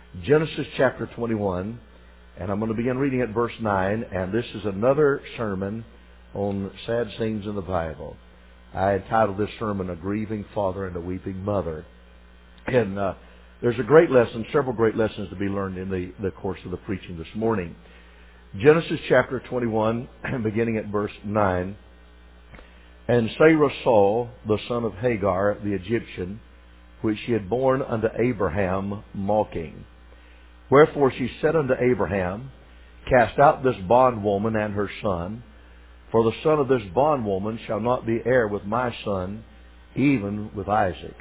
Genesis chapter 21, and I'm going to begin reading at verse 9, and this is another sermon on sad scenes in the Bible. I entitled this sermon, A Grieving Father and a Weeping Mother. And there's a great lesson, several great lessons to be learned in the course of the preaching this morning. Genesis chapter 21, beginning at verse 9. And Sarah saw the son of Hagar, the Egyptian, which she had borne unto Abraham, mocking. Wherefore she said unto Abraham, Cast out this bondwoman and her son, for the son of this bondwoman shall not be heir with my son, even with Isaac.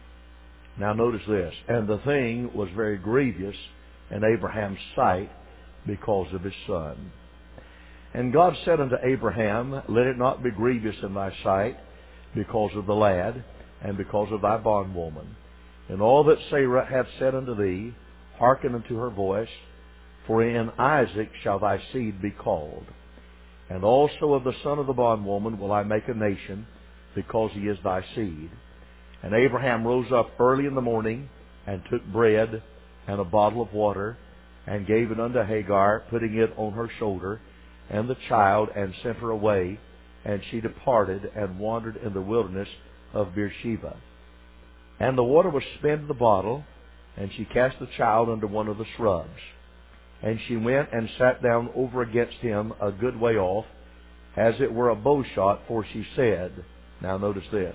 Now notice this. And the thing was very grievous in Abraham's sight because of his son. And God said unto Abraham, Let it not be grievous in thy sight because of the lad, and because of thy bondwoman. And all that Sarah hath said unto thee, hearken unto her voice, for in Isaac shall thy seed be called. And also of the son of the bondwoman will I make a nation, because he is thy seed. And Abraham rose up early in the morning, and took bread and a bottle of water, and gave it unto Hagar, putting it on her shoulder, and the child, and sent her away. And she departed, and wandered in the wilderness of Beersheba. And the water was spent in the bottle, and she cast the child under one of the shrubs. And she went and sat down over against him a good way off, as it were a bow shot, for she said, now notice this,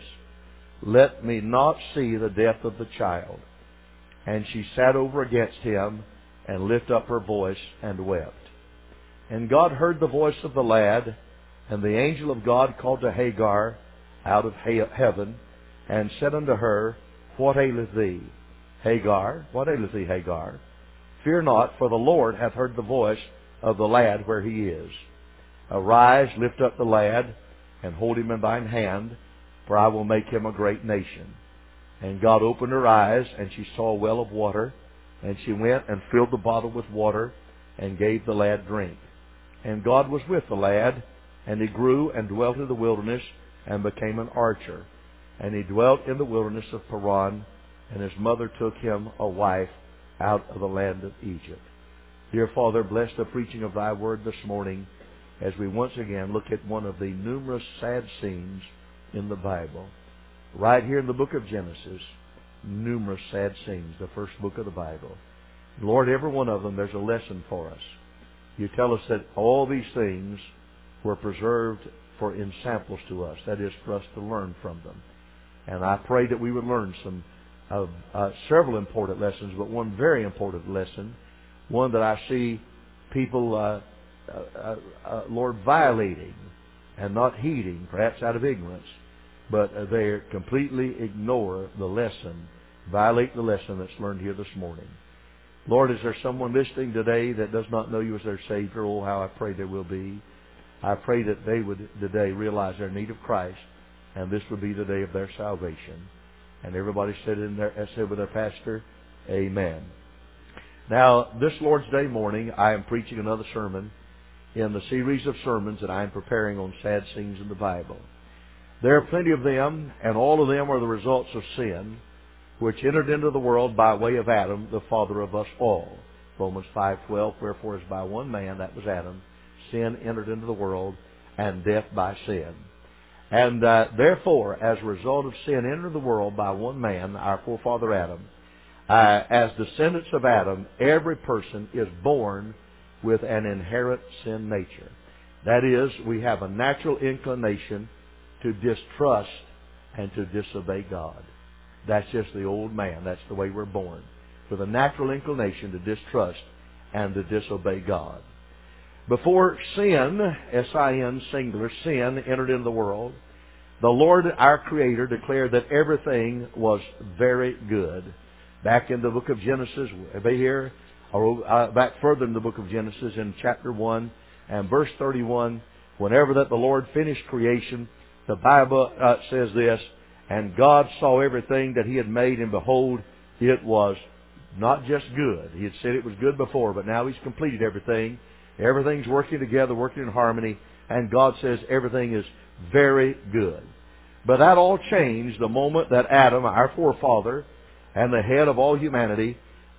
Let me not see the death of the child. And she sat over against him, and lifted up her voice, and wept. And God heard the voice of the lad, and the angel of God called to Hagar out of heaven, and said unto her, What aileth thee, Hagar? What aileth thee, Hagar? Fear not, for the Lord hath heard the voice of the lad where he is. Arise, lift up the lad, and hold him in thine hand, for I will make him a great nation. And God opened her eyes, and she saw a well of water, and she went and filled the bottle with water, and gave the lad drink. And God was with the lad, and he grew and dwelt in the wilderness, and became an archer. And he dwelt in the wilderness of Paran, and his mother took him a wife out of the land of Egypt. Dear Father, bless the preaching of thy word this morning, as we once again look at one of the numerous sad scenes in the Bible. Right here in the book of Genesis, numerous sad scenes, the first book of the Bible. Lord, every one of them, there's a lesson for us. You tell us that all these things were preserved for ensamples to us, that is, for us to learn from them. And I pray that we would learn several important lessons, but one very important lesson, one that I see people, Lord, violating and not heeding, perhaps out of ignorance, but they completely ignore the lesson, violate the lesson that's learned here this morning. Lord, is there someone listening today that does not know you as their Savior? Oh, how I pray there will be. I pray that they would today realize their need of Christ, and this would be the day of their salvation. And everybody said with their pastor, Amen. Now, this Lord's Day morning, I am preaching another sermon in the series of sermons that I am preparing on sad scenes in the Bible. There are plenty of them, and all of them are the results of sin, which entered into the world by way of Adam, the father of us all. Romans 5:12, wherefore as by one man, that was Adam, sin entered into the world, and death by sin. And therefore, as a result of sin entered the world by one man, our forefather Adam, as descendants of Adam, every person is born with an inherent sin nature. That is, we have a natural inclination to distrust and to disobey God. That's just the old man. That's the way we're born, with a natural inclination to distrust and to disobey God. Before sin, S-I-N, singular, sin entered into the world, the Lord, our Creator, declared that everything was very good. Back in the book of Genesis, here, or back further in the book of Genesis, in chapter 1 and verse 31, whenever that the Lord finished creation, the Bible says this, And God saw everything that He had made, and behold, it was not just good. He had said it was good before, but now He's completed everything. Everything's working together, working in harmony, and God says everything is very good. But that all changed the moment that Adam, our forefather, and the head of all humanity,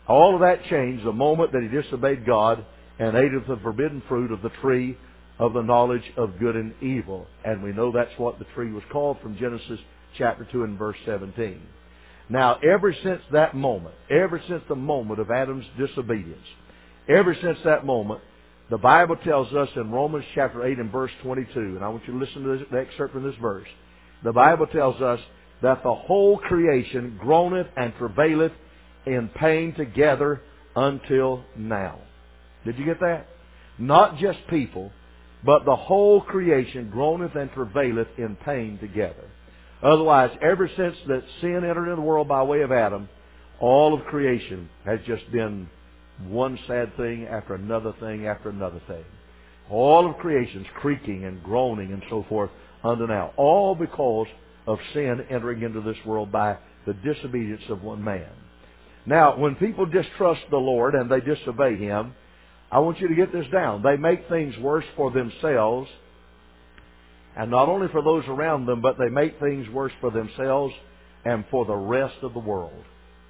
All of that changed the moment that he disobeyed God and ate of the forbidden fruit of the tree of the knowledge of good and evil. And we know that's what the tree was called from Genesis chapter 2 and verse 17. Now, ever since that moment, ever since the moment of Adam's disobedience, ever since that moment, the Bible tells us in Romans chapter 8 and verse 22, and I want you to listen to the excerpt from this verse. The Bible tells us that the whole creation groaneth and travaileth in pain together until now. Did you get that? Not just people, but the whole creation groaneth and travaileth in pain together. Otherwise, ever since that sin entered into the world by way of Adam, all of creation has just been one sad thing after another thing after another thing. All of creation's creaking and groaning and so forth unto now. All because of sin entering into this world by the disobedience of one man. Now, when people distrust the Lord and they disobey Him, I want you to get this down. They make things worse for themselves, and not only for those around them, but they make things worse for themselves and for the rest of the world.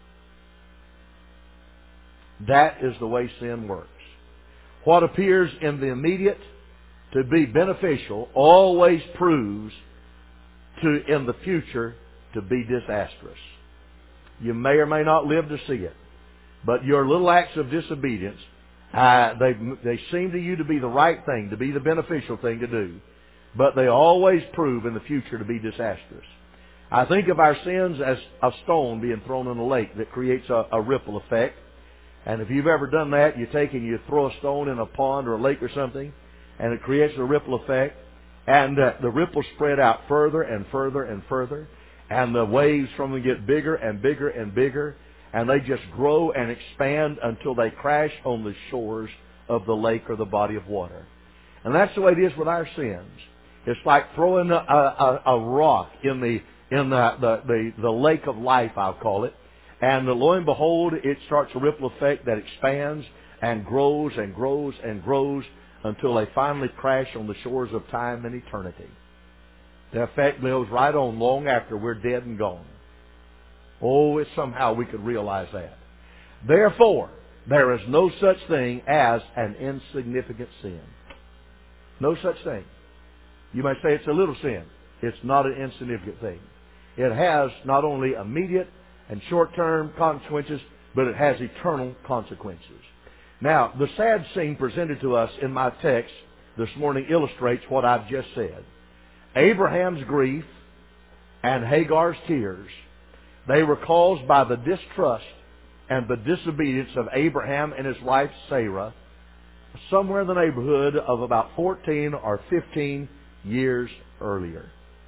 That is the way sin works. What appears in the immediate to be beneficial always proves in the future to be disastrous. You may or may not live to see it, but your little acts of disobedience, they seem to you to be the right thing, to be the beneficial thing to do, but they always prove in the future to be disastrous. I think of our sins as a stone being thrown in a lake that creates a ripple effect. And if you've ever done that, you take and you throw a stone in a pond or a lake or something, and it creates a ripple effect, and the ripples spread out further and further and further, and the waves from them get bigger and bigger and bigger, and they just grow and expand until they crash on the shores of the lake or the body of water. And that's the way it is with our sins. It's like throwing a rock in the lake of life, I'll call it. And lo and behold, it starts a ripple effect that expands and grows and grows and grows until they finally crash on the shores of time and eternity. The effect goes right on long after we're dead and gone. Oh, if somehow we could realize that. Therefore, there is no such thing as an insignificant sin. No such thing. You might say it's a little sin. It's not an insignificant thing. It has not only immediate and short-term consequences, but it has eternal consequences. Now, the sad scene presented to us in my text this morning illustrates what I've just said. Abraham's grief and Hagar's tears, they were caused by the distrust and the disobedience of Abraham and his wife Sarah, somewhere in the neighborhood of about 14 or 15 years earlier.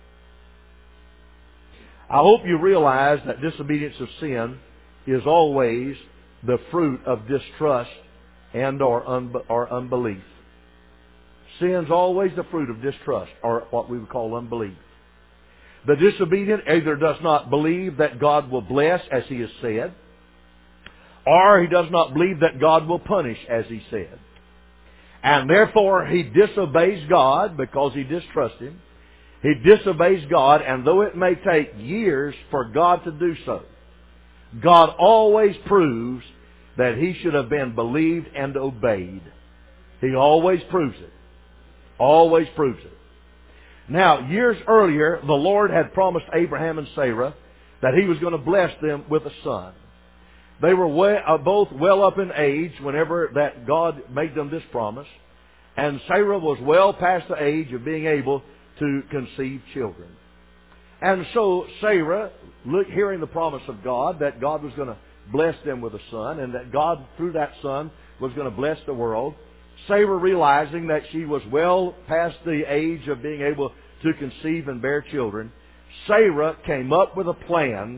I hope you realize that disobedience of sin is always the fruit of distrust and or unbelief. Sin's always the fruit of distrust, or what we would call unbelief. The disobedient either does not believe that God will bless as He has said, or he does not believe that God will punish as He said. And therefore he disobeys God because he distrusts Him. He disobeys God, and though it may take years for God to do so, God always proves that He should have been believed and obeyed. He always proves it. Always proves it. Now, years earlier, the Lord had promised Abraham and Sarah that He was going to bless them with a son. They were both well up in age whenever that God made them this promise, and Sarah was well past the age of being able to conceive children. And so Sarah, hearing the promise of God that God was going to bless them with a son, and that God, through that son, was going to bless the world, Sarah, realizing that she was well past the age of being able to conceive and bear children, Sarah came up with a plan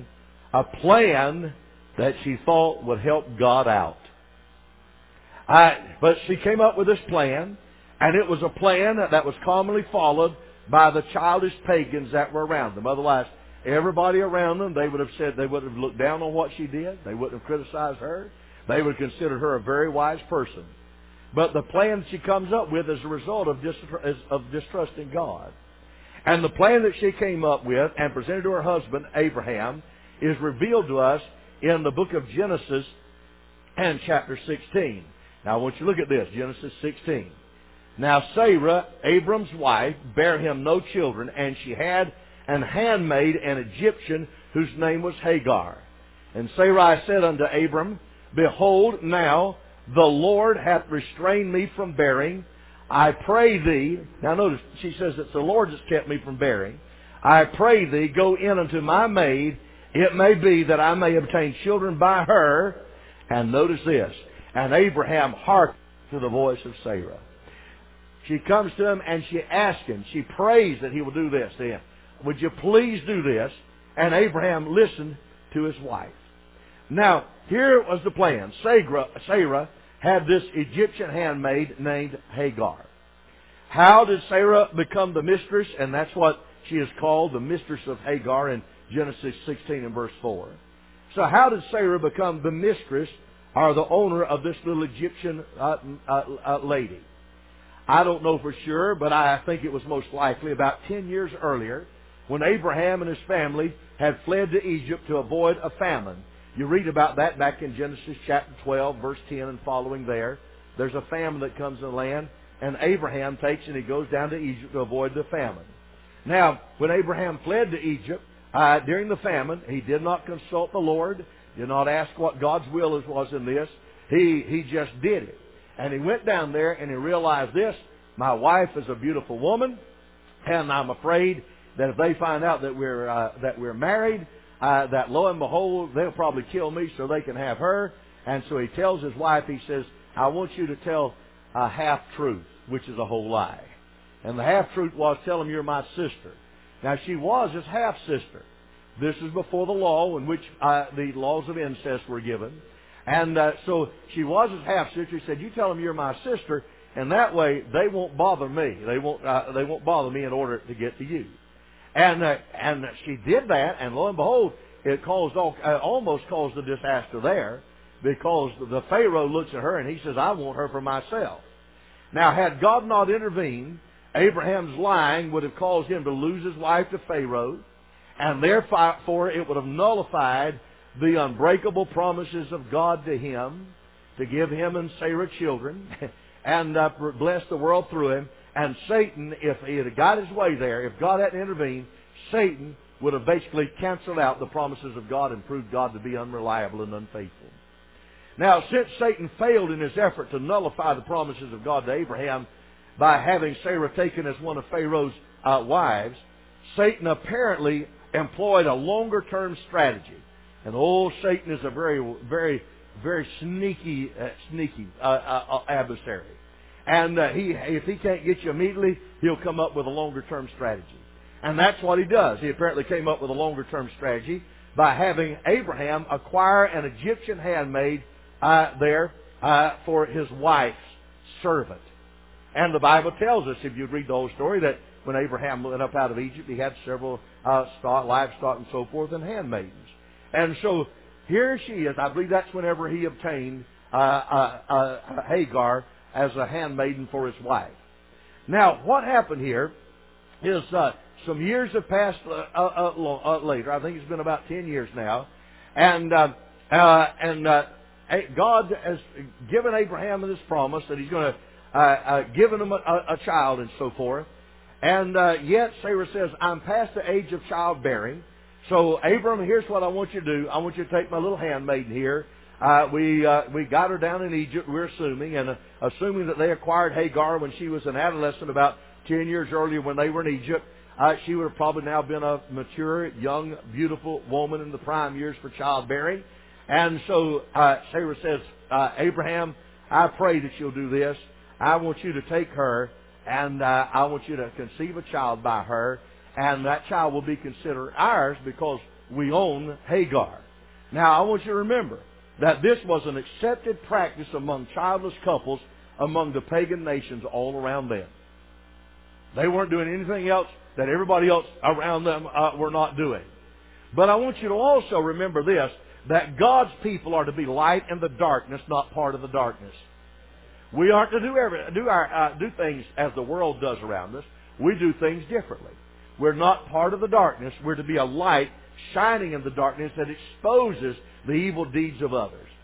that she thought would help God out. But she came up with this plan, and it was a plan that was commonly followed by the childish pagans that were around them. Otherwise, everybody around them, they would have said, they would have looked down on what she did. They wouldn't have criticized her. They would have considered her a very wise person. But the plan she comes up with is a result of distrusting God. And the plan that she came up with and presented to her husband, Abraham, is revealed to us in the book of Genesis and chapter 16. Now I want you to look at this, Genesis 16. Now Sarah, Abram's wife, bare him no children, and she had an handmaid, an Egyptian, whose name was Hagar. And Sarai said unto Abram, Behold, now the Lord hath restrained me from bearing. I pray thee, now notice, she says it's the Lord that's kept me from bearing. I pray thee, go in unto my maid. It may be that I may obtain children by her. And notice this, and Abraham hearkened to the voice of Sarah. She comes to him and she asks him, she prays that he will do this to him. Would you please do this? And Abraham listened to his wife. Now, here was the plan. Sarah had this Egyptian handmaid named Hagar. How did Sarah become the mistress? And that's what she is called, the mistress of Hagar in Genesis 16 and verse 4. So how did Sarah become the mistress or the owner of this little Egyptian lady? I don't know for sure, but I think it was most likely about 10 years earlier when Abraham and his family had fled to Egypt to avoid a famine. You read about that back in Genesis chapter 12, verse 10 and following there. There's a famine that comes in the land, and Abraham takes and he goes down to Egypt to avoid the famine. Now, when Abraham fled to Egypt during the famine, he did not consult the Lord, did not ask what God's will was in this. He just did it. And he went down there and he realized this, my wife is a beautiful woman, and I'm afraid that if they find out that we're married, that lo and behold, they'll probably kill me so they can have her. And so he tells his wife, he says, I want you to tell a half-truth, which is a whole lie. And the half-truth was, tell him you're my sister. Now she was his half-sister. This is before the law in which the laws of incest were given. And so she was his half-sister. He said, you tell him you're my sister, and that way they won't bother me. They won't bother me in order to get to you. And she did that, and lo and behold, it almost caused a disaster there, because the Pharaoh looks at her and he says, I want her for myself. Now, had God not intervened, Abraham's lying would have caused him to lose his wife to Pharaoh, and therefore it would have nullified the unbreakable promises of God to him, to give him and Sarah children, and bless the world through him. And Satan, if he had got his way there, if God hadn't intervened, Satan would have basically canceled out the promises of God and proved God to be unreliable and unfaithful. Now, since Satan failed in his effort to nullify the promises of God to Abraham by having Sarah taken as one of Pharaoh's wives, Satan apparently employed a longer-term strategy. And Satan is a very, very, very sneaky adversary. And if he can't get you immediately, he'll come up with a longer-term strategy. And that's what he does. He apparently came up with a longer-term strategy by having Abraham acquire an Egyptian handmaid for his wife's servant. And the Bible tells us, if you read the whole story, that when Abraham went up out of Egypt, he had several livestock and so forth and handmaidens. And so here she is. I believe that's whenever he obtained Hagar as a handmaiden for his wife. Now, what happened here is some years have passed later. I think it's been about 10 years now. And God has given Abraham this promise that he's going to give him a child and so forth. And yet Sarah says, I'm past the age of childbearing. So, Abram, here's what I want you to do. I want you to take my little handmaiden here. We got her down in Egypt, we're assuming, and assuming that they acquired Hagar when she was an adolescent about 10 years earlier when they were in Egypt. She would have probably now been a mature, young, beautiful woman in the prime years for childbearing. And so Sarah says, Abraham, I pray that you'll do this. I want you to take her, and I want you to conceive a child by her, and that child will be considered ours because we own Hagar. Now, I want you to remember that this was an accepted practice among childless couples among the pagan nations all around them. They weren't doing anything else that everybody else around them were not doing. But I want you to also remember this, that God's people are to be light in the darkness, not part of the darkness. We aren't to do things as the world does around us. We do things differently. We're not part of the darkness. We're to be a light shining in the darkness that exposes the evil deeds of others.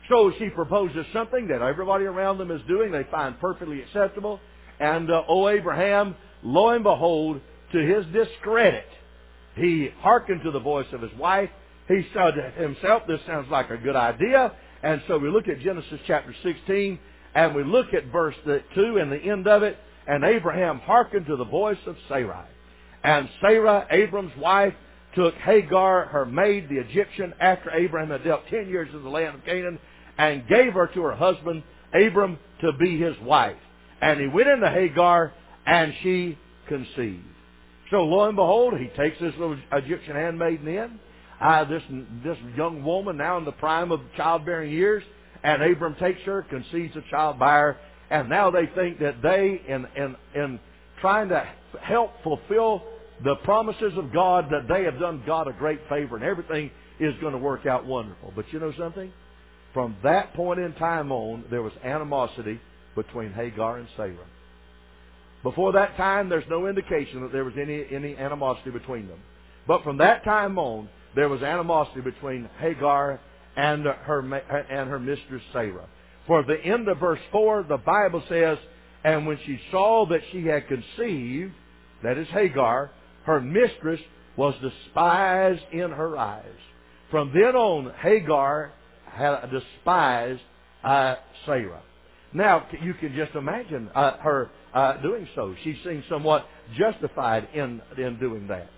So she proposes something that everybody around them is doing. They find perfectly acceptable. And, Abraham, lo and behold, to his discredit, he hearkened to the voice of his wife. He said to himself, this sounds like a good idea. And so we look at Genesis chapter 16, and we look at verse 2 and the end of it. And Abraham hearkened to the voice of Sarai. And Sarah, Abram's wife, took Hagar, her maid, the Egyptian, after Abraham had dealt 10 years in the land of Canaan, and gave her to her husband, Abram, to be his wife. And he went into Hagar, and she conceived. So lo and behold, he takes this little Egyptian handmaiden in, this young woman now in the prime of childbearing years, and Abram takes her, conceives a child by her, and now they think that they, in trying to help fulfill the promises of God, that they have done God a great favor, and everything is going to work out wonderful. But you know something? From that point in time on, there was animosity between Hagar and Sarah. Before that time, there's no indication that there was any animosity between them. But from that time on, there was animosity between Hagar and her mistress Sarah. For the end of verse 4, the Bible says, and when she saw that she had conceived, that is Hagar, her mistress was despised in her eyes. From then on, Hagar had despised Sarah. Now, you can just imagine her doing so. She seemed somewhat justified in doing that.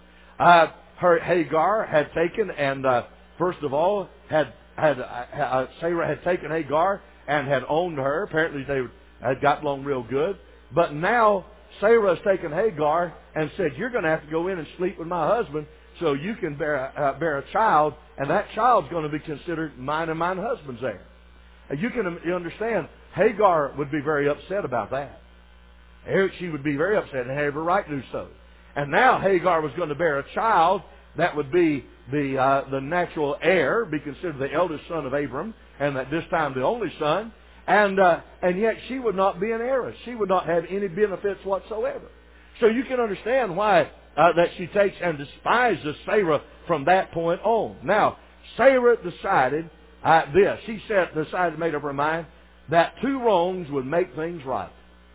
Hagar had taken, and first of all, Sarah had taken Hagar and had owned her. Apparently they had gotten along real good. But now Sarah has taken Hagar and said, you're going to have to go in and sleep with my husband so you can bear a child, and that child's going to be considered mine and mine husband's heir. You understand, Hagar would be very upset about that. She would be very upset and have every right to do so. And now Hagar was going to bear a child that would be the natural heir, be considered the eldest son of Abram, and at this time the only son. And yet she would not be an heiress. She would not have any benefits whatsoever. So you can understand why that she takes and despises Sarah from that point on. Now, Sarah decided this. She decided, made up her mind, that two wrongs would make things right.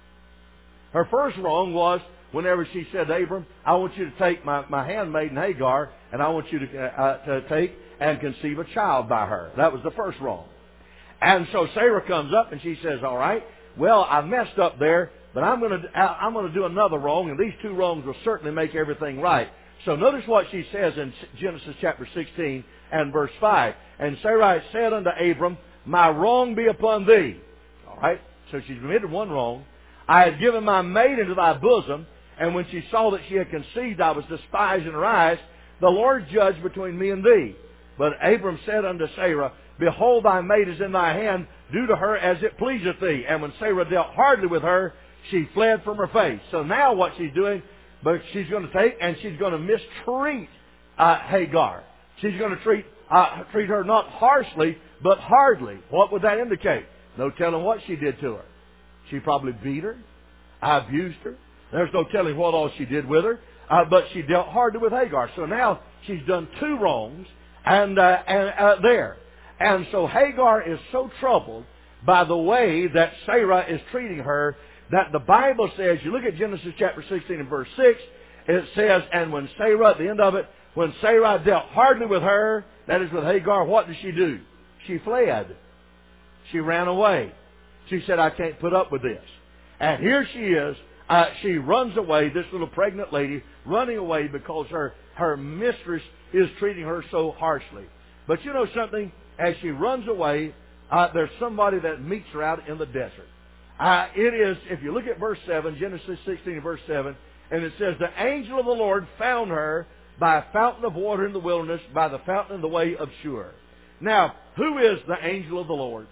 Her first wrong was whenever she said to Abram, I want you to take my handmaiden Hagar, and I want you to take and conceive a child by her. That was the first wrong. And so Sarah comes up and she says, all right, well, I messed up there, but I'm going to do another wrong, and these two wrongs will certainly make everything right. So notice what she says in Genesis chapter 16 and verse 5. And Sarai said unto Abram, my wrong be upon thee. All right, so she's committed one wrong. I had given my maid into thy bosom, and when she saw that she had conceived, I was despised in her eyes. The Lord judged between me and thee. But Abram said unto Sarah, behold, thy maid is in thy hand, do to her as it pleaseth thee. And when Sarah dealt hardly with her, she fled from her face. So now what she's doing, but she's going to take and she's going to mistreat Hagar. She's going to treat her not harshly, but hardly. What would that indicate? No telling what she did to her. She probably beat her, abused her. There's no telling what all she did with her, but she dealt hardly with Hagar. So now she's done two wrongs, and there. And so Hagar is so troubled by the way that Sarah is treating her that the Bible says, you look at Genesis chapter 16 and verse 6, it says, and when Sarah, at the end of it, when Sarah dealt hardly with her, that is with Hagar, what did she do? She fled. She ran away. She said, I can't put up with this. And here she is. She runs away, this little pregnant lady, running away because her mistress is treating her so harshly. But you know something? As she runs away, there's somebody that meets her out in the desert. It is, if you look at verse 7, Genesis 16 verse 7, and it says, the angel of the Lord found her by a fountain of water in the wilderness, by the fountain in the way of Shur. Now, who is the angel of the Lord?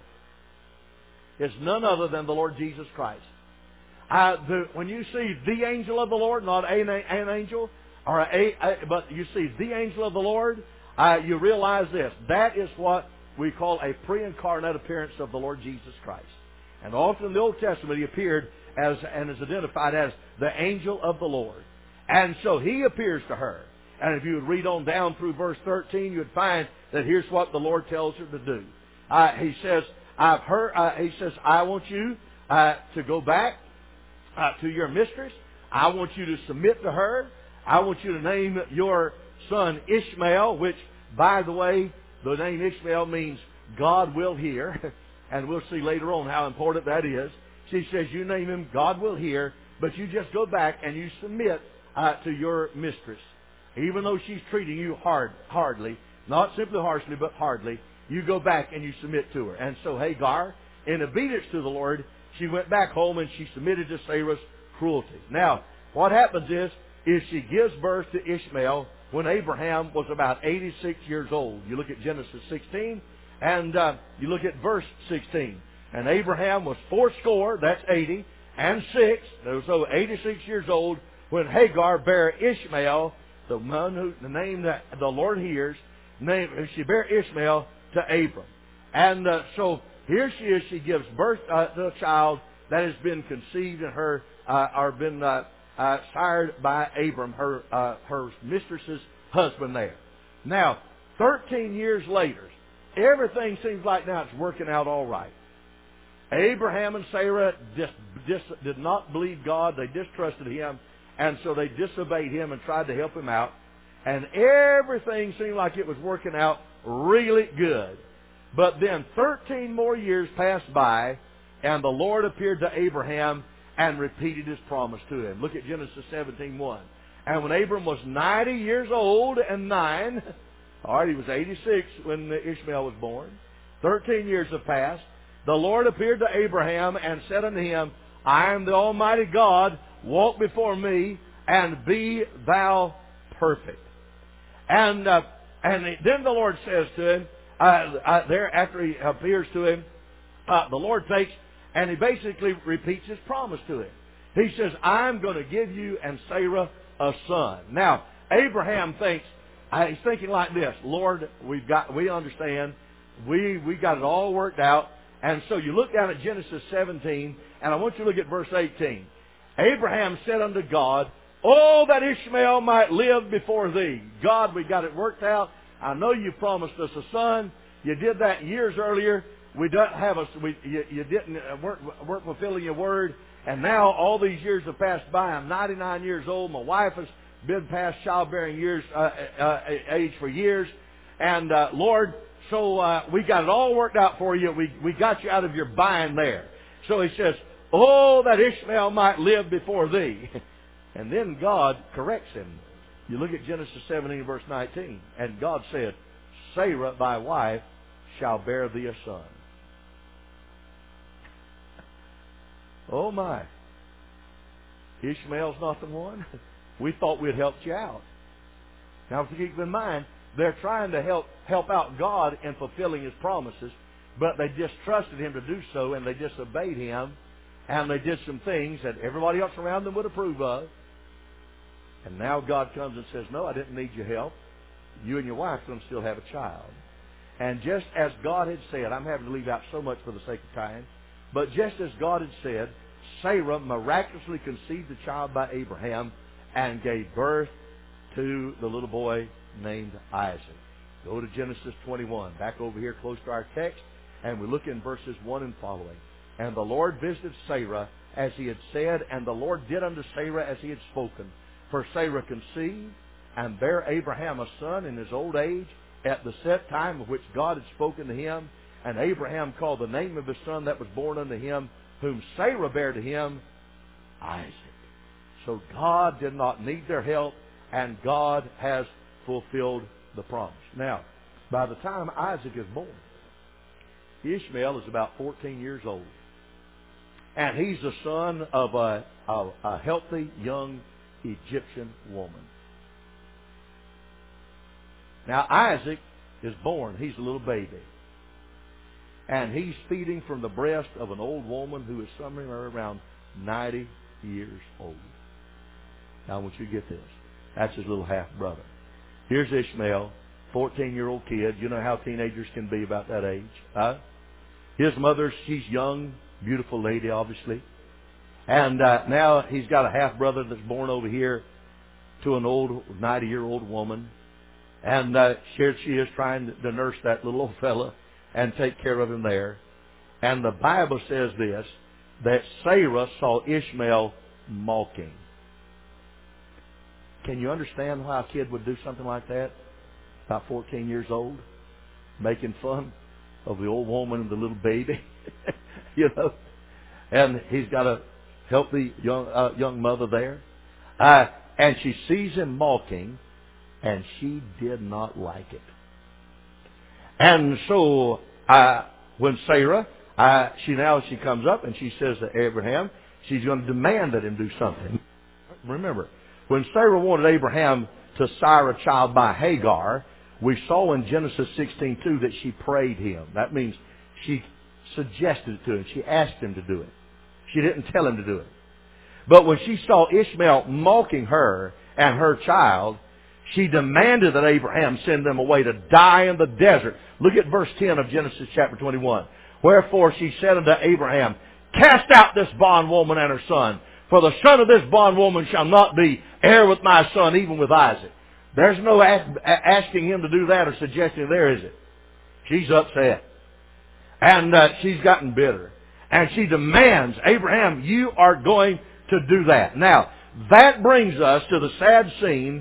It's none other than the Lord Jesus Christ. When you see the angel of the Lord, not an angel, but you see the angel of the Lord, you realize this. That is what we call a pre-incarnate appearance of the Lord Jesus Christ. And often in the Old Testament he appeared as and is identified as the angel of the Lord. And so he appears to her. And if you would read on down through verse 13, you would find that here's what the Lord tells her to do. he says, I've heard, he says, I want you to go back to your mistress. I want you to submit to her. I want you to name your son Ishmael, which, by the way, the name Ishmael means God will hear. And we'll see later on how important that is. She says, you name him, God will hear, but you just go back and you submit to your mistress. Even though she's treating you hardly, not simply harshly, but hardly, you go back and you submit to her. And so Hagar, in obedience to the Lord, she went back home and she submitted to Sarah's cruelty. Now, what happens is she gives birth to Ishmael when Abraham was about 86 years old. You look at Genesis 16, and you look at verse 16. And Abraham was 80, that's 80, and 6, so 86 years old, when Hagar bare Ishmael, the name that the Lord hears, she bare Ishmael to Abram. And so here she is, she gives birth to a child that has been conceived in her, or been sired by Abram, her mistress's husband there. Now, 13 years later, everything seems like now it's working out all right. Abraham and Sarah did not believe God. They distrusted Him. And so they disobeyed Him and tried to help Him out. And everything seemed like it was working out really good. But then 13 more years passed by, and the Lord appeared to Abraham and repeated His promise to him. Look at Genesis 17:1. And when Abram was 90 years old and 9, all right, he was 86 when Ishmael was born. 13 years have passed. The Lord appeared to Abraham and said unto him, I am the Almighty God, walk before me, and be thou perfect. And then the Lord says to him, there after He appears to him, the Lord takes, and He basically repeats His promise to him. He says, I'm going to give you and Sarah a son. Now, Abraham thinks, he's thinking like this, Lord, we understand, we got it all worked out. And so you look down at Genesis 17, and I want you to look at verse 18. Abraham said unto God, oh, that Ishmael might live before Thee. God, we got it worked out. I know You promised us a son. You did that years earlier. We don't have you weren't fulfilling Your word. And now all these years have passed by. I'm 99 years old. My wife has been past childbearing age for years. And Lord, so we got it all worked out for You. We got You out of your bind there. So He says, oh, that Ishmael might live before Thee. And then God corrects him. You look at Genesis 17, verse 19. And God said, Sarah, thy wife, shall bear thee a son. Oh my. Ishmael's not the one. We thought we'd helped you out. Now, keep in mind, they're trying to help out God in fulfilling His promises, but they distrusted Him to do so, and they disobeyed Him, and they did some things that everybody else around them would approve of. And now God comes and says, no, I didn't need your help. You and your wife are going to still have a child. And just as God had said, I'm having to leave out so much for the sake of time, but just as God had said, Sarah miraculously conceived a child by Abraham and gave birth to the little boy named Isaac. Go to Genesis 21, back over here close to our text, and we look in verses 1 and following. And the Lord visited Sarah as He had said, and the Lord did unto Sarah as He had spoken. For Sarah conceived and bare Abraham a son in his old age at the set time of which God had spoken to him. And Abraham called the name of his son that was born unto him, whom Sarah bare to him, Isaac. So God did not need their help, and God has fulfilled the promise. Now, by the time Isaac is born, Ishmael is about 14 years old. And he's the son of a healthy young Egyptian woman. Now, Isaac is born. He's a little baby. And he's feeding from the breast of an old woman who is somewhere around 90 years old. Now, I want you to get this. That's his little half-brother. Here's Ishmael, 14-year-old kid. You know how teenagers can be about that age. Huh? His mother, she's young, beautiful lady, obviously. And now he's got a half-brother that's born over here to an old 90-year-old woman. And here she is trying to nurse that little old fella. and take care of him there. And the Bible says this, that Sarah saw Ishmael mocking. Can you understand why a kid would do something like that? About 14 years old, making fun of the old woman and the little baby, you know. And he's got a healthy young mother there. And she sees him mocking, and she did not like it. And so when Sarah, she comes up and she says to Abraham, she's going to demand that him do something. Remember, when Sarah wanted Abraham to sire a child by Hagar, we saw in Genesis 16:2 that she prayed him. That means she suggested it to him. She asked him to do it. She didn't tell him to do it. But when she saw Ishmael mocking her and her child, she demanded that Abraham send them away to die in the desert. Look at verse 10 of Genesis chapter 21. Wherefore she said unto Abraham, cast out this bondwoman and her son, for the son of this bondwoman shall not be heir with my son, even with Isaac. There's no asking him to do that or suggesting there, is it? She's upset. And she's gotten bitter. And she demands, Abraham, you are going to do that. Now, that brings us to the sad scene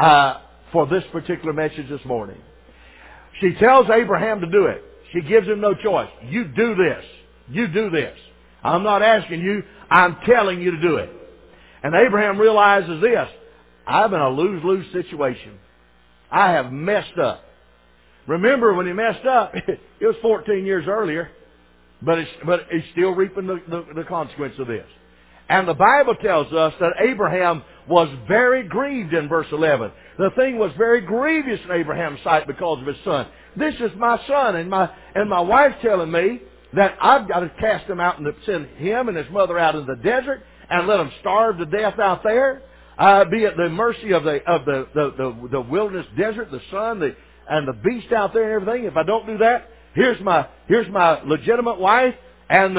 for this particular message this morning. She tells Abraham to do it. She gives him no choice. You do this. You do this. I'm not asking you. I'm telling you to do it. And Abraham realizes this. I'm in a lose-lose situation. I have messed up. Remember when he messed up, it was 14 years earlier, but he's still reaping the consequence of this. And the Bible tells us that Abraham was very grieved in verse 11. The thing was very grievous in Abraham's sight because of his son. This is my son, and my wife's telling me that I've got to cast him out and send him and his mother out in the desert and let them starve to death out there. Be at the mercy of the wilderness desert, the sun, and the beast out there and everything. If I don't do that, here's my legitimate wife and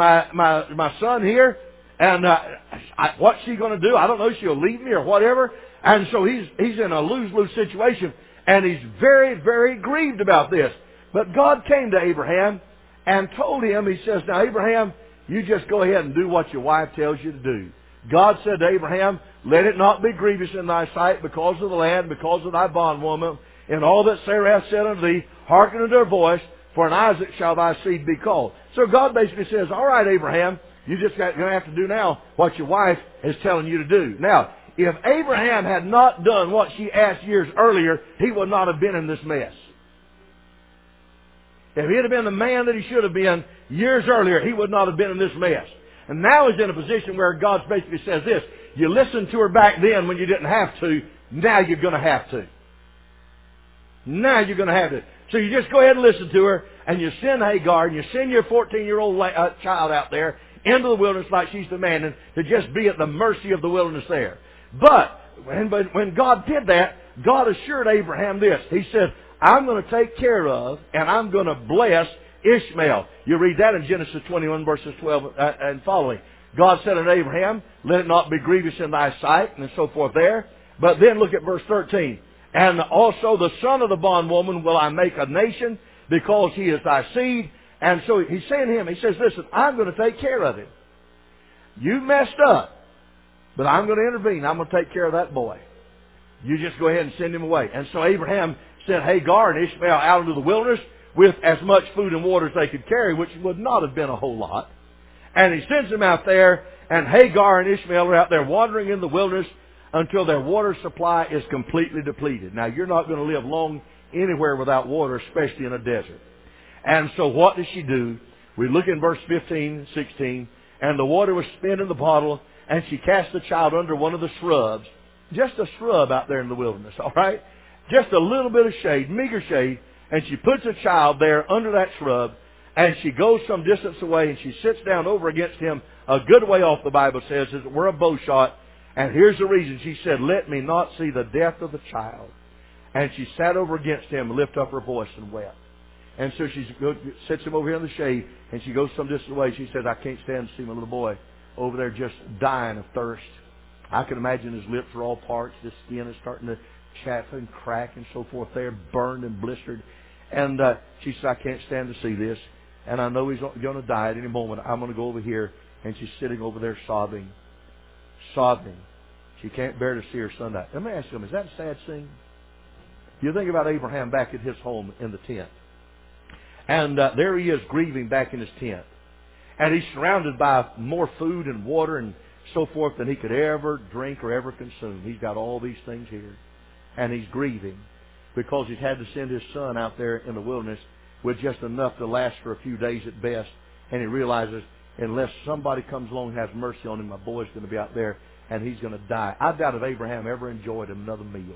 my son here, and what's she going to do? I don't know. She'll leave me or whatever. And so he's in a lose-lose situation, and he's very, very grieved about this. But God came to Abraham and told him, He says, now Abraham, you just go ahead and do what your wife tells you to do. God said to Abraham, let it not be grievous in thy sight because of the land, because of thy bondwoman, and all that Sarah hath said unto thee, hearken unto her voice, for in Isaac shall thy seed be called. So God basically says, all right, Abraham, you just going to have to do now what your wife is telling you to do. Now, if Abraham had not done what she asked years earlier, he would not have been in this mess. If he had been the man that he should have been years earlier, he would not have been in this mess. And now he's in a position where God basically says this, you listened to her back then when you didn't have to, now you're going to have to. Now you're going to have to. So you just go ahead and listen to her, and you send Hagar, and you send your 14-year-old child out there into the wilderness like she's demanding to just be at the mercy of the wilderness there. But when God did that, God assured Abraham this. He said, I'm going to take care of and I'm going to bless Ishmael. You read that in Genesis 21 verses 12 and following. God said unto Abraham, let it not be grievous in thy sight, and so forth there. But then look at verse 13. And also the son of the bondwoman will I make a nation, because he is thy seed. And so he's saying to him, he says, listen, I'm going to take care of him. You messed up, but I'm going to intervene. I'm going to take care of that boy. You just go ahead and send him away. And so Abraham sent Hagar and Ishmael out into the wilderness with as much food and water as they could carry, which would not have been a whole lot. And he sends them out there, and Hagar and Ishmael are out there wandering in the wilderness until their water supply is completely depleted. Now, you're not going to live long anywhere without water, especially in a desert. And so what does she do? We look in verse 15, 16, and the water was spent in the bottle, and she cast the child under one of the shrubs. Just a shrub out there in the wilderness, all right? Just a little bit of shade, meager shade, and she puts a child there under that shrub, and she goes some distance away, and she sits down over against him a good way off, the Bible says, as it were a bow shot. And here's the reason. She said, let me not see the death of the child. And she sat over against him and lifted up her voice and wept. And so she sits him over here in the shade, and she goes some distance away. She says, I can't stand to see my little boy over there just dying of thirst. I can imagine his lips are all parched. His skin is starting to chafe and crack and so forth there, burned and blistered. And she said, I can't stand to see this. And I know he's going to die at any moment. I'm going to go over here. And she's sitting over there sobbing. Sobbing. She can't bear to see her son die. Let me ask you, is that a sad scene? You think about Abraham back at his home in the tent. And there he is grieving back in his tent. And he's surrounded by more food and water and so forth than he could ever drink or ever consume. He's got all these things here. And he's grieving because he's had to send his son out there in the wilderness with just enough to last for a few days at best. And he realizes, unless somebody comes along and has mercy on him, my boy's going to be out there and he's going to die. I doubt if Abraham ever enjoyed another meal.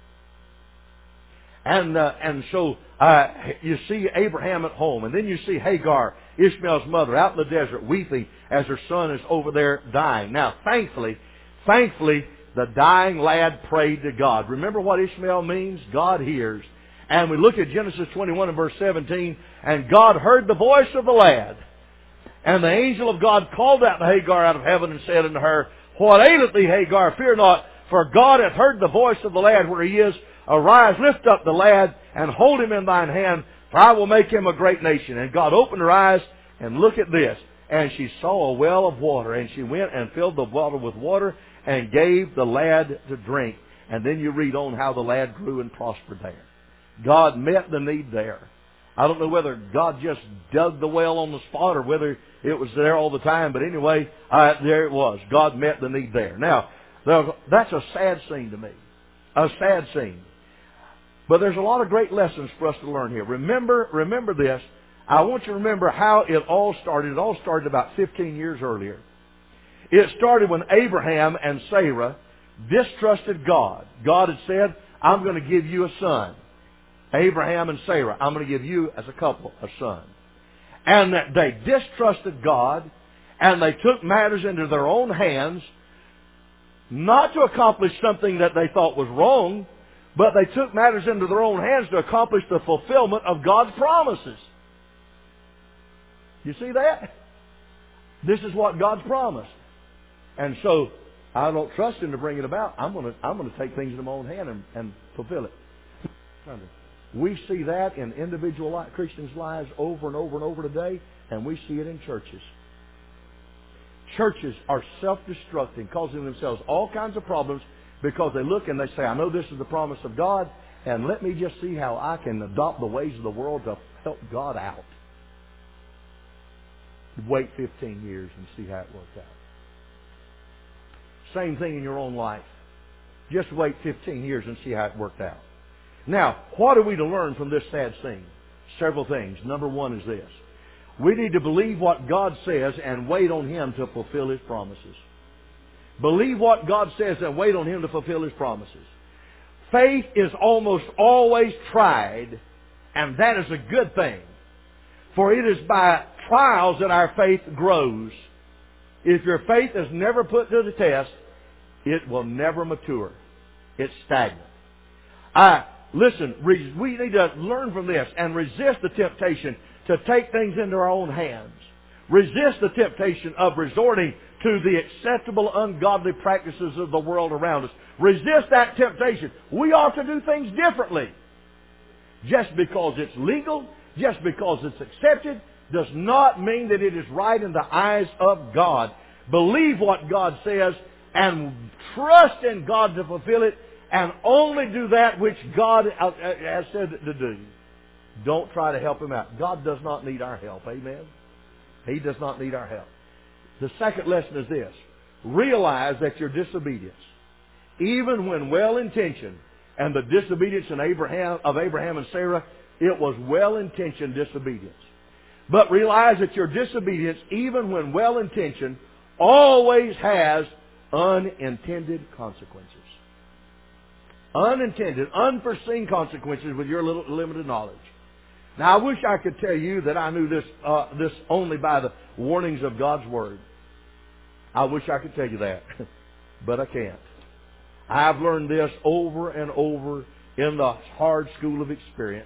And so you see Abraham at home, and then you see Hagar, Ishmael's mother, out in the desert weeping as her son is over there dying. Now, thankfully, the dying lad prayed to God. Remember what Ishmael means? God hears. And we look at Genesis 21 and verse 17, and God heard the voice of the lad. And the angel of God called out to Hagar out of heaven and said unto her, What aileth thee, Hagar? Fear not, for God hath heard the voice of the lad where he is. Arise, lift up the lad, and hold him in thine hand, for I will make him a great nation. And God opened her eyes, and look at this. And she saw a well of water, and she went and filled the water with water, and gave the lad to drink. And then you read on how the lad grew and prospered there. God met the need there. I don't know whether God just dug the well on the spot or whether it was there all the time, but anyway, there it was. God met the need there. Now, that's a sad scene to me. A sad scene. But there's a lot of great lessons for us to learn here. Remember this. I want you to remember how it all started. It all started about 15 years earlier. It started when Abraham and Sarah distrusted God. God had said, I'm going to give you a son. Abraham and Sarah, I'm going to give you as a couple a son. And they distrusted God, and they took matters into their own hands, not to accomplish something that they thought was wrong, but they took matters into their own hands to accomplish the fulfillment of God's promises. You see that? This is what God's promised. And so, I don't trust Him to bring it about. I'm going to take things into my own hand and fulfill it. We see that in individual Christians' lives over and over and over today, and we see it in churches. Churches are self-destructing, causing themselves all kinds of problems because they look and they say, I know this is the promise of God, and let me just see how I can adopt the ways of the world to help God out. Wait 15 years and see how it works out. Same thing in your own life. Just wait 15 years and see how it worked out. Now, what are we to learn from this sad scene? Several things. Number one is this. We need to believe what God says and wait on Him to fulfill His promises. Believe what God says and wait on Him to fulfill His promises. Faith is almost always tried, and that is a good thing. For it is by trials that our faith grows. If your faith is never put to the test, it will never mature. It's stagnant. Listen, we need to learn from this and resist the temptation to take things into our own hands. Resist the temptation of resorting to the acceptable, ungodly practices of the world around us. Resist that temptation. We ought to do things differently. Just because it's legal, just because it's accepted, does not mean that it is right in the eyes of God. Believe what God says and trust in God to fulfill it, and only do that which God has said to do. Don't try to help Him out. God does not need our help. Amen? He does not need our help. The second lesson is this. Realize that your disobedience, even when well-intentioned, and the disobedience of Abraham and Sarah, it was well-intentioned disobedience. But realize that your disobedience, even when well-intentioned, always has unintended consequences. Unintended, unforeseen consequences with your little limited knowledge. Now, I wish I could tell you that I knew this only by the warnings of God's Word. I wish I could tell you that, but I can't. I've learned this over and over in the hard school of experience.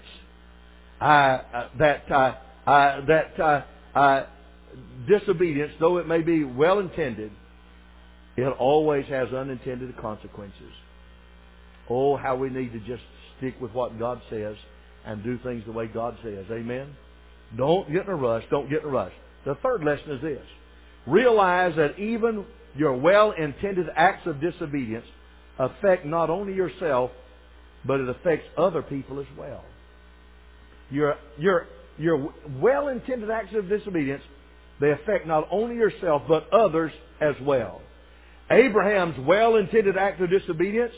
Disobedience, though it may be well intended, it always has unintended consequences. Oh, how we need to just stick with what God says and do things the way God says. Amen? Don't get in a rush. Don't get in a rush. The third lesson is this. Realize that even your well-intended acts of disobedience affect not only yourself, but it affects other people as well. Your well-intended acts of disobedience, they affect not only yourself, but others as well. Abraham's well-intended act of disobedience,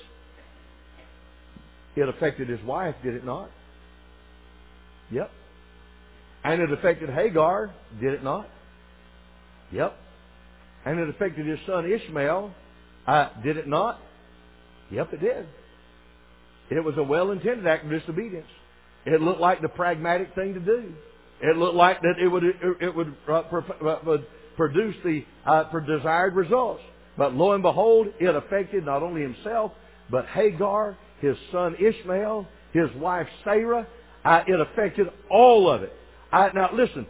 it affected his wife, did it not? Yep. And it affected Hagar, did it not? Yep. And it affected his son Ishmael, did it not? Yep, it did. It was a well-intended act of disobedience. It looked like the pragmatic thing to do. It looked like that it would produce the desired results. But lo and behold, it affected not only himself, but Hagar, his son Ishmael, his wife Sarah. It affected all of it. Now listen,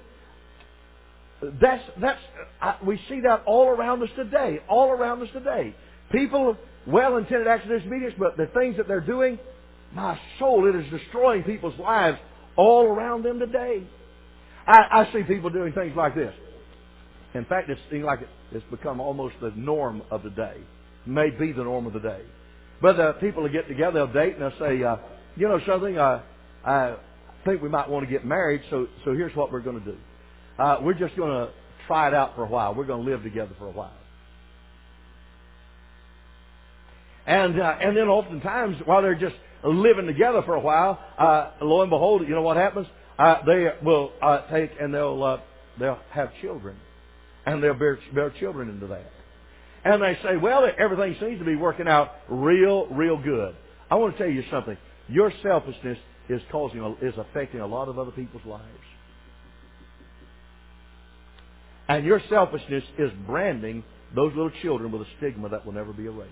we see that all around us today. All around us today. People, well-intended acts of disobedience, but the things that they're doing, my soul, it is destroying people's lives all around them today. I see people doing things like this. In fact, it seems like it's become almost the norm of the day. May be the norm of the day. But people will get together, they'll date, and they'll say, you know something, I think we might want to get married, so here's what we're going to do. We're just going to try it out for a while. We're going to live together for a while. And then oftentimes, while they're just living together for a while, lo and behold, you know what happens? They will take and they'll have children. And they'll bear children into that. And they say, well, everything seems to be working out real good. I want to tell you something. Your selfishness is affecting a lot of other people's lives. And your selfishness is branding those little children with a stigma that will never be erased.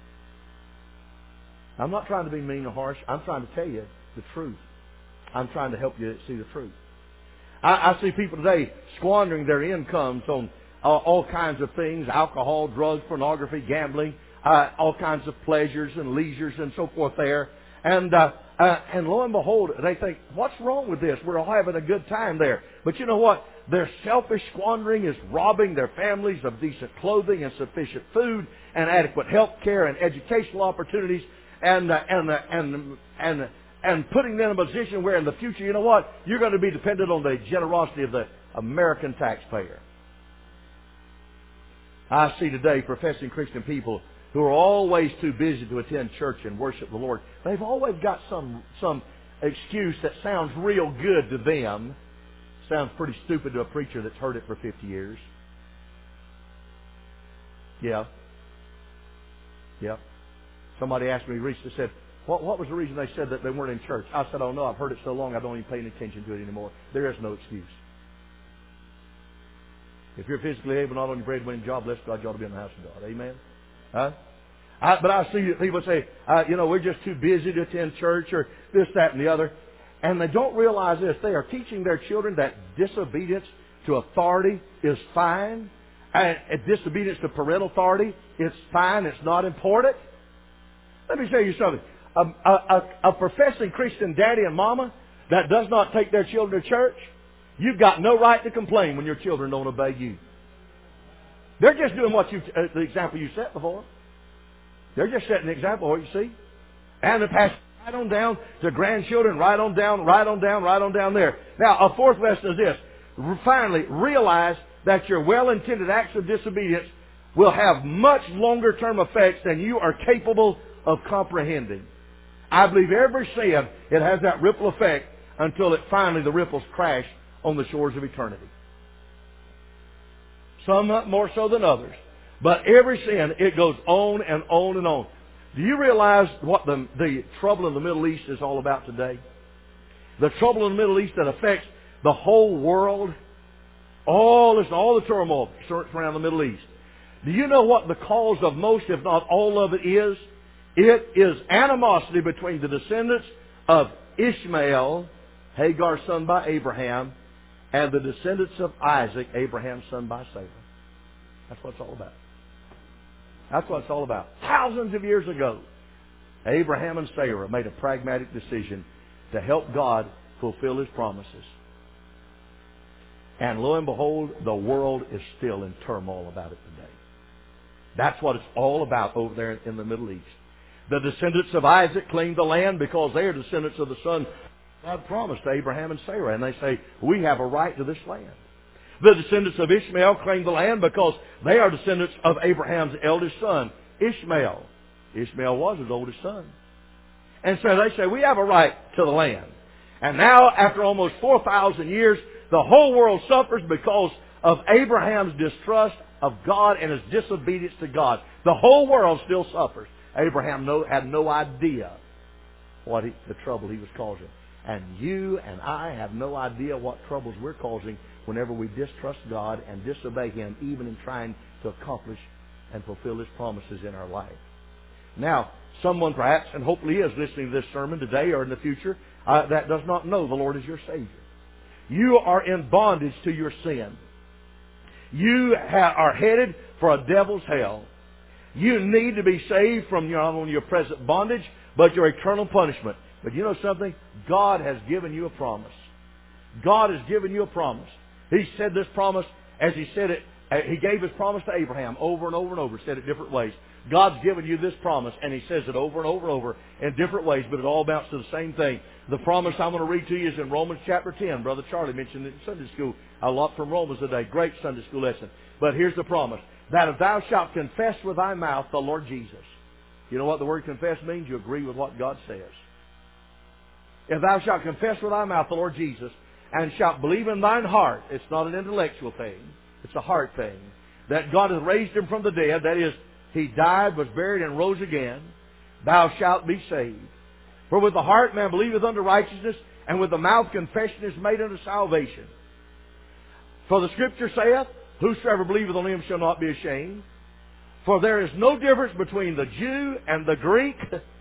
I'm not trying to be mean or harsh. I'm trying to tell you the truth. I'm trying to help you see the truth. I see people today squandering their incomes on all kinds of things: alcohol, drugs, pornography, gambling, all kinds of pleasures and leisures and so forth there. And lo and behold, they think, what's wrong with this? We're all having a good time there. But you know what? Their selfish squandering is robbing their families of decent clothing and sufficient food and adequate health care and educational opportunities and putting them in a position where in the future, you know what? You're going to be dependent on the generosity of the American taxpayer. I see today professing Christian people who are always too busy to attend church and worship the Lord. They've always got some excuse that sounds real good to them. Sounds pretty stupid to a preacher that's heard it for 50 years. Yeah. Somebody asked me recently, said, what was the reason they said that they weren't in church? I said, oh no, I've heard it so long I don't even pay any attention to it anymore. There is no excuse. If you're physically able, not on your breadwinning job, bless God, you ought to be in the house of God. Amen? But I see people say, we're just too busy to attend church or this, that, and the other. And they don't realize this. They are teaching their children that disobedience to authority is fine. And disobedience to parental authority is fine. It's not important. Let me tell you something. A professing Christian daddy and mama that does not take their children to church, you've got no right to complain when your children don't obey you. They're just doing the example you set before them. They're just setting the example, what you see. And the pastor right on down to grandchildren, right on down there. Now, a fourth lesson is this. Finally, realize that your well-intended acts of disobedience will have much longer-term effects than you are capable of comprehending. I believe every sin, it has that ripple effect until finally the ripples crash on the shores of eternity. Some more so than others. But every sin, it goes on and on and on. Do you realize what the trouble in the Middle East is all about today? The trouble in the Middle East that affects the whole world. All the turmoil around the Middle East. Do you know what the cause of most, if not all of it is? It is animosity between the descendants of Ishmael, Hagar's son by Abraham, and the descendants of Isaac, Abraham's son by Sarah. That's what it's all about. That's what it's all about. Thousands of years ago, Abraham and Sarah made a pragmatic decision to help God fulfill His promises. And lo and behold, the world is still in turmoil about it today. That's what it's all about over there in the Middle East. The descendants of Isaac claim the land because they are descendants of the son God promised to Abraham and Sarah. And they say, we have a right to this land. The descendants of Ishmael claim the land because they are descendants of Abraham's eldest son, Ishmael. Ishmael was his oldest son. And so they say, we have a right to the land. And now, after almost 4,000 years, the whole world suffers because of Abraham's distrust of God and his disobedience to God. The whole world still suffers. Abraham had no idea the trouble he was causing. And you and I have no idea what troubles we're causing whenever we distrust God and disobey Him, even in trying to accomplish and fulfill His promises in our life. Now, someone perhaps, and hopefully is listening to this sermon today or in the future, that does not know the Lord as your Savior. You are in bondage to your sin. You are headed for a devil's hell. You need to be saved from not only your present bondage, but your eternal punishment. But you know something? God has given you a promise. God has given you a promise. He said this promise as He said it. He gave His promise to Abraham over and over and over. Said it different ways. God's given you this promise, and He says it over and over and over in different ways, but it all amounts to the same thing. The promise I'm going to read to you is in Romans chapter 10. Brother Charlie mentioned it in Sunday school a lot from Romans today. Great Sunday school lesson. But here's the promise. That if thou shalt confess with thy mouth the Lord Jesus. You know what the word confess means? You agree with what God says. If thou shalt confess with thy mouth the Lord Jesus, and shalt believe in thine heart, it's not an intellectual thing, it's a heart thing, that God has raised Him from the dead, that is, He died, was buried, and rose again, thou shalt be saved. For with the heart man believeth unto righteousness, and with the mouth confession is made unto salvation. For the Scripture saith, whosoever believeth on Him shall not be ashamed. For there is no difference between the Jew and the Greek.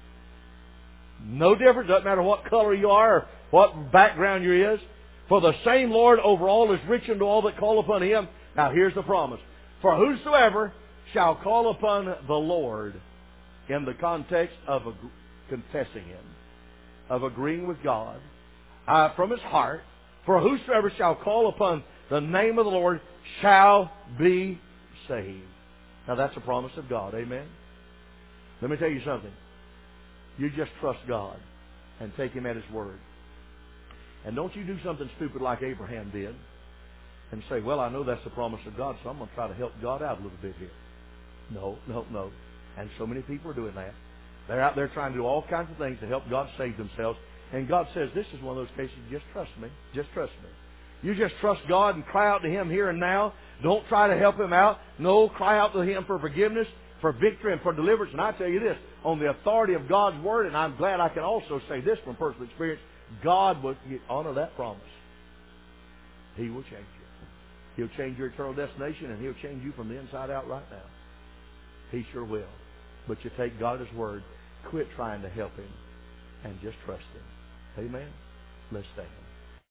No difference. Doesn't matter what color you are or what background you is. For the same Lord over all is rich unto all that call upon Him. Now here's the promise. For whosoever shall call upon the Lord, in the context of confessing Him, of agreeing with God from his heart, for whosoever shall call upon the name of the Lord shall be saved. Now that's a promise of God. Amen? Let me tell you something. You just trust God and take Him at His word. And don't you do something stupid like Abraham did and say, well, I know that's the promise of God, so I'm going to try to help God out a little bit here. No. And so many people are doing that. They're out there trying to do all kinds of things to help God save themselves. And God says, this is one of those cases, just trust me. Just trust me. You just trust God and cry out to Him here and now. Don't try to help Him out. No, cry out to Him for forgiveness, for victory, and for deliverance. And I tell you this, on the authority of God's Word, and I'm glad I can also say this from personal experience, God will honor that promise. He will change you. He'll change your eternal destination, and He'll change you from the inside out right now. He sure will. But you take God at His word, quit trying to help Him, and just trust Him. Amen? Let's stand.